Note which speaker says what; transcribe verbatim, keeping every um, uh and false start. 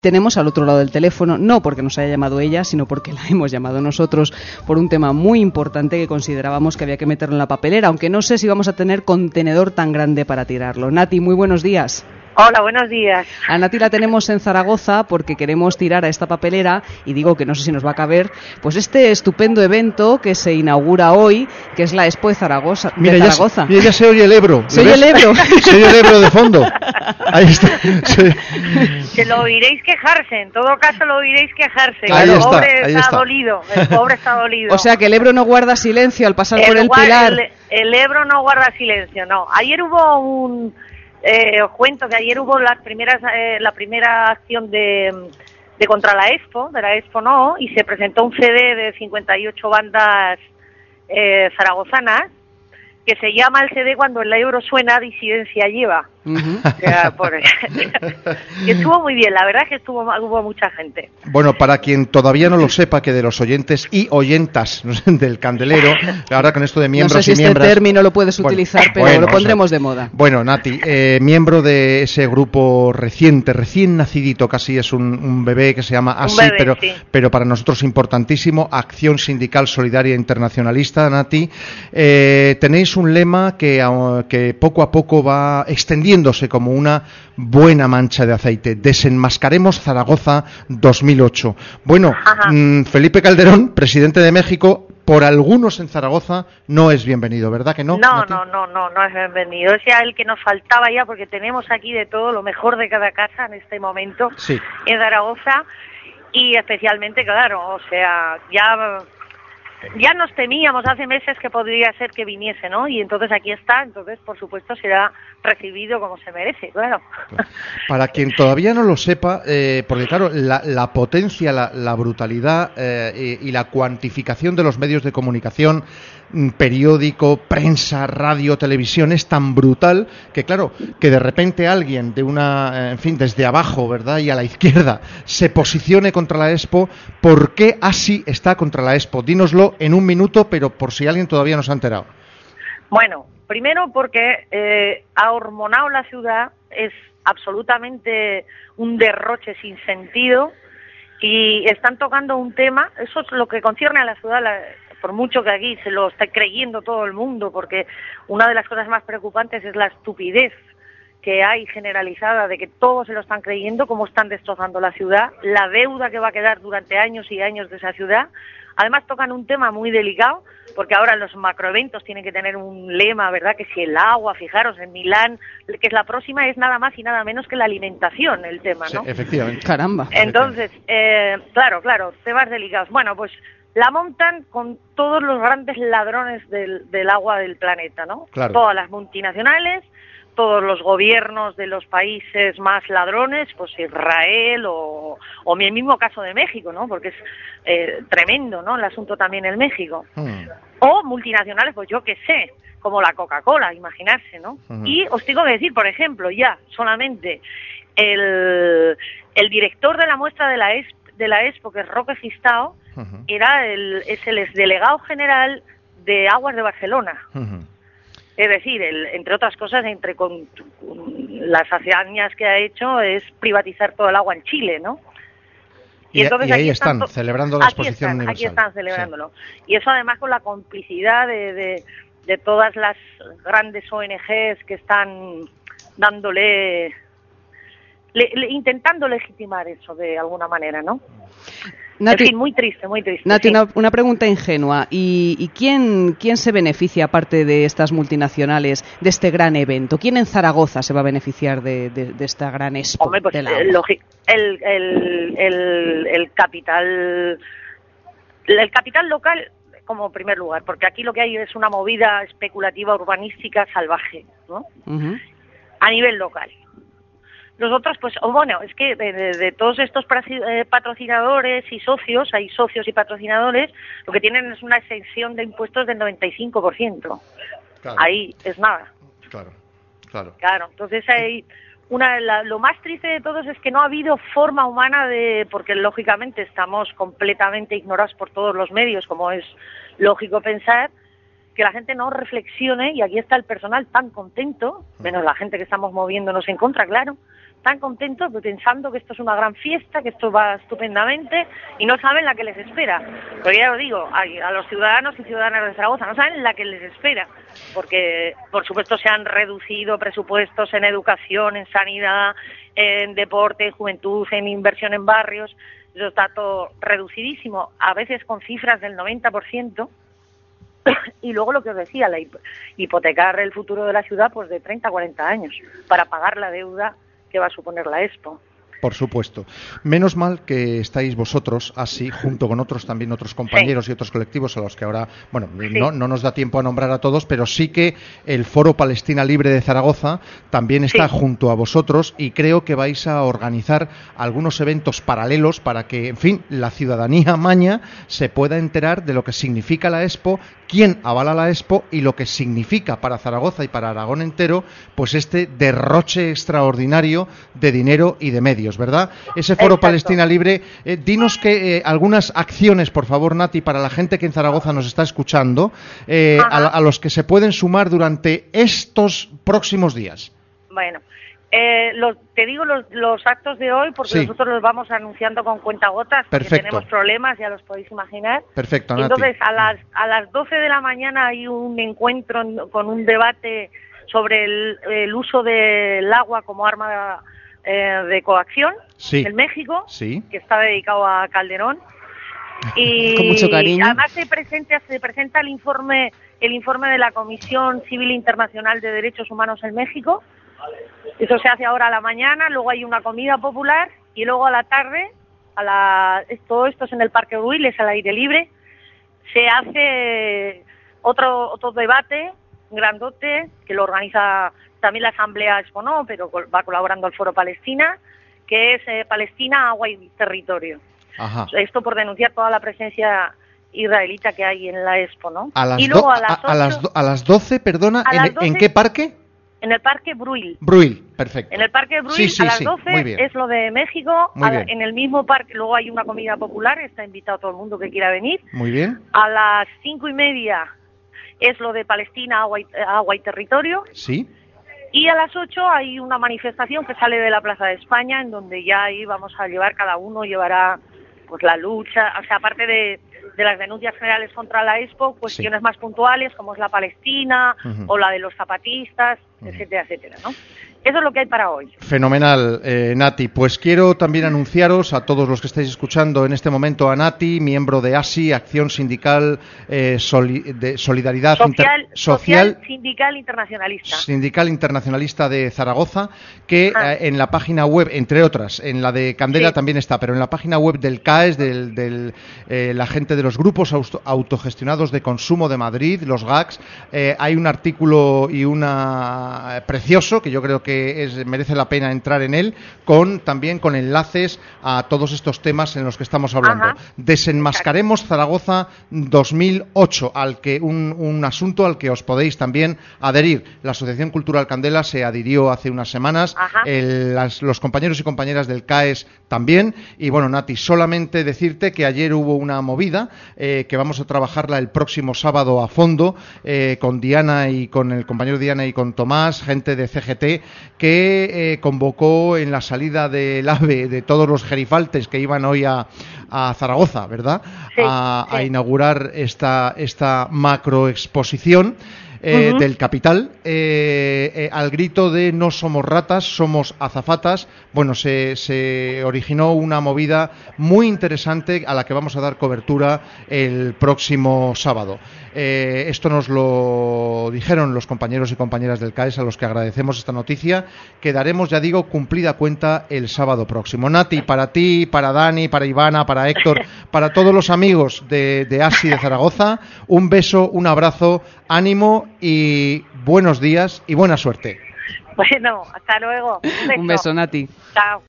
Speaker 1: Tenemos al otro lado del teléfono, no porque nos haya llamado ella, sino porque la hemos llamado nosotros por un tema muy importante que considerábamos que había que meterlo en la papelera, aunque no sé si vamos a tener contenedor tan grande para tirarlo. Nati, muy buenos días.
Speaker 2: Hola, buenos días.
Speaker 1: A Nati la tenemos en Zaragoza porque queremos tirar a esta papelera, y digo que no sé si nos va a caber, pues este estupendo evento que se inaugura hoy, que es la Expo de Zaragoza. De
Speaker 3: mira,
Speaker 1: Zaragoza.
Speaker 3: Ya, mira, ya se oye el Ebro.
Speaker 1: Se oye el Ebro.
Speaker 3: Se oye el Ebro de fondo. Ahí está. Se...
Speaker 2: que lo oiréis quejarse, en todo caso lo oiréis quejarse.
Speaker 3: Ahí
Speaker 2: el
Speaker 3: está,
Speaker 2: pobre
Speaker 3: ahí
Speaker 2: está,
Speaker 3: está
Speaker 2: dolido, el pobre está dolido.
Speaker 1: O sea que el Ebro no guarda silencio al pasar
Speaker 2: el,
Speaker 1: por el Pilar.
Speaker 2: El, el Ebro no guarda silencio, no. Ayer hubo un... Eh, os cuento que ayer hubo las primeras, eh, la primera acción de, de contra la Expo, de la Expo no, y se presentó un C D de cincuenta y ocho bandas eh, zaragozanas, que se llama el C D Cuando el Ebro suena, disidencia lleva. Uh-huh. O sea, por... que estuvo muy bien, la verdad es que estuvo hubo mucha gente.
Speaker 3: Bueno, para quien todavía no lo sepa, que de los oyentes y oyentas del Candelero, ahora con esto de miembros
Speaker 1: no sé si
Speaker 3: y
Speaker 1: este
Speaker 3: miembros...
Speaker 1: término lo puedes
Speaker 3: bueno,
Speaker 1: utilizar, pero
Speaker 3: bueno,
Speaker 1: lo pondremos
Speaker 3: o sea,
Speaker 1: de moda.
Speaker 3: Bueno, Nati, eh, miembro de ese grupo reciente, recién nacidito, casi es un, un bebé que se llama así,
Speaker 2: bebé,
Speaker 3: pero,
Speaker 2: sí.
Speaker 3: pero para nosotros importantísimo, Acción Sindical Solidaria Internacionalista, Nati. Eh, tenéis un lema que, que poco a poco va extendiéndose como una buena mancha de aceite. Desenmascaremos Zaragoza dos mil ocho. Bueno, mmm, Felipe Calderón, presidente de México, por algunos en Zaragoza no es bienvenido, ¿verdad que no?
Speaker 2: No, no, no, no, no es bienvenido. Es ya el que nos faltaba ya, porque tenemos aquí de todo, lo mejor de cada casa en este momento,
Speaker 3: sí,
Speaker 2: en Zaragoza, y especialmente, claro, o sea, ya... Ya nos temíamos hace meses que podría ser que viniese, ¿no? Y entonces aquí está, entonces por supuesto será recibido como se merece, claro.
Speaker 3: Para quien todavía no lo sepa, eh, porque claro, la, la potencia, la, la brutalidad eh, y, y la cuantificación de los medios de comunicación, periódico, prensa, radio, televisión, es tan brutal que claro, que de repente alguien de una, en fin, desde abajo, ¿verdad? Y a la izquierda, se posicione contra la Expo. ¿Por qué así está contra la Expo? Dínoslo en un minuto, pero por si alguien todavía no se ha enterado.
Speaker 2: Bueno, primero porque eh, ha hormonado la ciudad, es absolutamente un derroche sin sentido y están tocando un tema, eso es lo que concierne a la ciudad, la, por mucho que aquí se lo esté creyendo todo el mundo, porque una de las cosas más preocupantes es la estupidez que hay generalizada de que todos se lo están creyendo, cómo están destrozando la ciudad, la deuda que va a quedar durante años y años de esa ciudad. Además tocan un tema muy delicado, porque ahora los macroeventos tienen que tener un lema, ¿verdad? Que si el agua, fijaros, en Milán, que es la próxima, es nada más y nada menos que la alimentación el tema, ¿no?
Speaker 3: Sí, efectivamente.
Speaker 1: Caramba.
Speaker 2: Entonces, eh, claro, claro, temas delicados. Bueno, pues la montan con todos los grandes ladrones del, del agua del planeta, ¿no?
Speaker 3: Claro.
Speaker 2: Todas las multinacionales, todos los gobiernos de los países más ladrones, pues Israel o, o el mismo caso de México, ¿no? Porque es eh, tremendo, ¿no? El asunto también en México. Hmm. O multinacionales, pues yo qué sé, como la Coca-Cola, imaginarse, ¿no? Hmm. Y os tengo que decir, por ejemplo, ya solamente el, el director de la muestra de la Expo, de la Expo que es Roque Gistao, uh-huh. era el, es el exdelegado general de Aguas de Barcelona. Uh-huh. Es decir, el, entre otras cosas, entre con, con las hazañas que ha hecho es privatizar todo el agua en Chile, ¿no?
Speaker 3: Y, y, entonces y ahí aquí están, están celebrando la exposición
Speaker 2: están,
Speaker 3: universal.
Speaker 2: Aquí están celebrándolo. Sí. Y eso además con la complicidad de, de, de todas las grandes O N Ges que están dándole, le, le, intentando legitimar eso de alguna manera, ¿no?
Speaker 1: Nati,
Speaker 2: en fin, muy triste, muy triste.
Speaker 1: Nati,
Speaker 2: sí.
Speaker 1: una, una pregunta ingenua. ¿Y, y quién, quién se beneficia, aparte de estas multinacionales, de este gran evento? ¿Quién en Zaragoza se va a beneficiar de, de, de esta gran expo?
Speaker 2: Hombre, pues
Speaker 1: del
Speaker 2: el, el, el, el, el capital, el capital local como primer lugar, porque aquí lo que hay es una movida especulativa urbanística salvaje, ¿no? Uh-huh. A nivel local. Nosotros, pues, oh, bueno, es que de, de, de todos estos patrocinadores y socios, hay socios y patrocinadores, lo que tienen es una exención de impuestos del noventa y cinco por ciento. Claro. Ahí es nada.
Speaker 3: Claro, claro.
Speaker 2: Claro, entonces hay una, la, lo más triste de todos es que no ha habido forma humana de, porque lógicamente estamos completamente ignorados por todos los medios, como es lógico pensar, que la gente no reflexione, y aquí está el personal tan contento, menos la gente que estamos moviéndonos en contra, claro, tan contentos pensando que esto es una gran fiesta, que esto va estupendamente y no saben la que les espera. Porque ya lo digo, a, a los ciudadanos y ciudadanas de Zaragoza no saben la que les espera, porque por supuesto se han reducido presupuestos en educación, en sanidad, en deporte, en juventud, en inversión en barrios. Eso está todo reducidísimo, a veces con cifras del noventa por ciento. Y luego lo que os decía, la hipotecar el futuro de la ciudad pues de treinta a cuarenta años para pagar la deuda que va a suponer la Expo.
Speaker 3: Por supuesto. Menos mal que estáis vosotros así, junto con otros también otros compañeros sí. y otros colectivos a los que ahora, bueno, sí. no, no nos da tiempo a nombrar a todos, pero sí que el Foro Palestina Libre de Zaragoza también está sí. junto a vosotros y creo que vais a organizar algunos eventos paralelos para que, en fin, la ciudadanía maña se pueda enterar de lo que significa la Expo, quién avala la Expo y lo que significa para Zaragoza y para Aragón entero, pues este derroche extraordinario de dinero y de medios, ¿verdad? Ese Foro Exacto. Palestina Libre, eh, dinos que eh, algunas acciones, por favor, Nati, para la gente que en Zaragoza nos está escuchando, eh, a, a los que se pueden sumar durante estos próximos días.
Speaker 2: Bueno, eh, lo, te digo los, los actos de hoy porque sí. nosotros los vamos anunciando con cuentagotas, porque
Speaker 3: Perfecto.
Speaker 2: tenemos problemas, ya los podéis imaginar.
Speaker 3: Perfecto, Nati.
Speaker 2: Entonces, a las, a las doce de la mañana hay un encuentro con un debate sobre el, el uso del agua como arma eh, de coacción
Speaker 3: sí.
Speaker 2: en México,
Speaker 3: sí.
Speaker 2: que está dedicado a Calderón. Y
Speaker 1: con mucho cariño.
Speaker 2: Además se presenta, se presenta el informe, el informe de la Comisión Civil Internacional de Derechos Humanos en México. Eso se hace ahora a la mañana, luego hay una comida popular y luego a la tarde, a la, todo esto es en el Parque Bruil, es al aire libre, se hace otro otro debate grandote que lo organiza también la Asamblea Expo, no, pero va colaborando el Foro Palestina, que es eh, Palestina, agua y territorio.
Speaker 3: Ajá.
Speaker 2: Esto por denunciar toda la presencia israelita que hay en la Expo, ¿no?
Speaker 3: A las
Speaker 2: y luego
Speaker 3: do,
Speaker 2: a las,
Speaker 3: a, a las, do, a las doce, perdona,
Speaker 2: a
Speaker 3: ¿en,
Speaker 2: las doce,
Speaker 3: ¿en qué parque?
Speaker 2: En el Parque Bruil.
Speaker 3: Bruil, perfecto.
Speaker 2: En el Parque Bruil,
Speaker 3: sí, sí,
Speaker 2: a las
Speaker 3: sí,
Speaker 2: doce es lo de México.
Speaker 3: Muy
Speaker 2: a,
Speaker 3: bien.
Speaker 2: En el mismo parque, luego hay una comida popular, está invitado todo el mundo que quiera venir.
Speaker 3: Muy bien.
Speaker 2: A las cinco y media es lo de Palestina, agua y, agua y territorio.
Speaker 3: Sí.
Speaker 2: Y a las ocho hay una manifestación que sale de la Plaza de España, en donde ya ahí vamos a llevar, cada uno llevará pues la lucha, o sea, aparte de, de las denuncias generales contra la Expo, cuestiones sí. más puntuales como es la Palestina uh-huh. o la de los zapatistas, uh-huh. etcétera, etcétera, ¿no? Eso es lo que hay para hoy.
Speaker 3: Fenomenal, eh, Nati. Pues quiero también anunciaros a todos los que estáis escuchando en este momento a Nati, miembro de A S I, Acción Sindical eh, Soli- de Solidaridad
Speaker 2: Social,
Speaker 3: Inter-
Speaker 2: Social, Social Sindical Internacionalista.
Speaker 3: Sindical Internacionalista de Zaragoza, que ah. eh, en la página web, entre otras, en la de Candela sí. también está, pero en la página web del C A E S, del, del eh, la gente de los grupos auto- autogestionados de consumo de Madrid, los G A Cs, eh, hay un artículo y una eh, precioso que yo creo que que es, merece la pena entrar en él, con también con enlaces a todos estos temas en los que estamos hablando. Ajá. Desenmascaremos Zaragoza dos mil ocho, al que un, un asunto al que os podéis también adherir. La Asociación Cultural Candela se adhirió hace unas semanas, el, las, los compañeros y compañeras del C A E S también, y bueno, Nati, solamente decirte que ayer hubo una movida eh, que vamos a trabajarla el próximo sábado a fondo eh, con Diana y con el compañero Diana y con Tomás, gente de C G T, que eh, convocó en la salida del AVE de todos los gerifaltes que iban hoy a, a Zaragoza, ¿verdad?
Speaker 2: Sí,
Speaker 3: a,
Speaker 2: sí.
Speaker 3: a inaugurar esta, esta macroexposición. Eh, uh-huh. del Capital, eh, eh, al grito de no somos ratas, somos azafatas. Bueno, se, se originó una movida muy interesante a la que vamos a dar cobertura el próximo sábado. Eh, esto nos lo dijeron los compañeros y compañeras del C A E S, a los que agradecemos esta noticia, que daremos, ya digo, cumplida cuenta el sábado próximo. Nati, para ti, para Dani, para Ivana, para Héctor, para todos los amigos de, de A S I de Zaragoza, un beso, un abrazo, ánimo y buenos días y buena suerte.
Speaker 2: Bueno, hasta luego. Un beso,
Speaker 1: un beso Nati.
Speaker 2: Chao.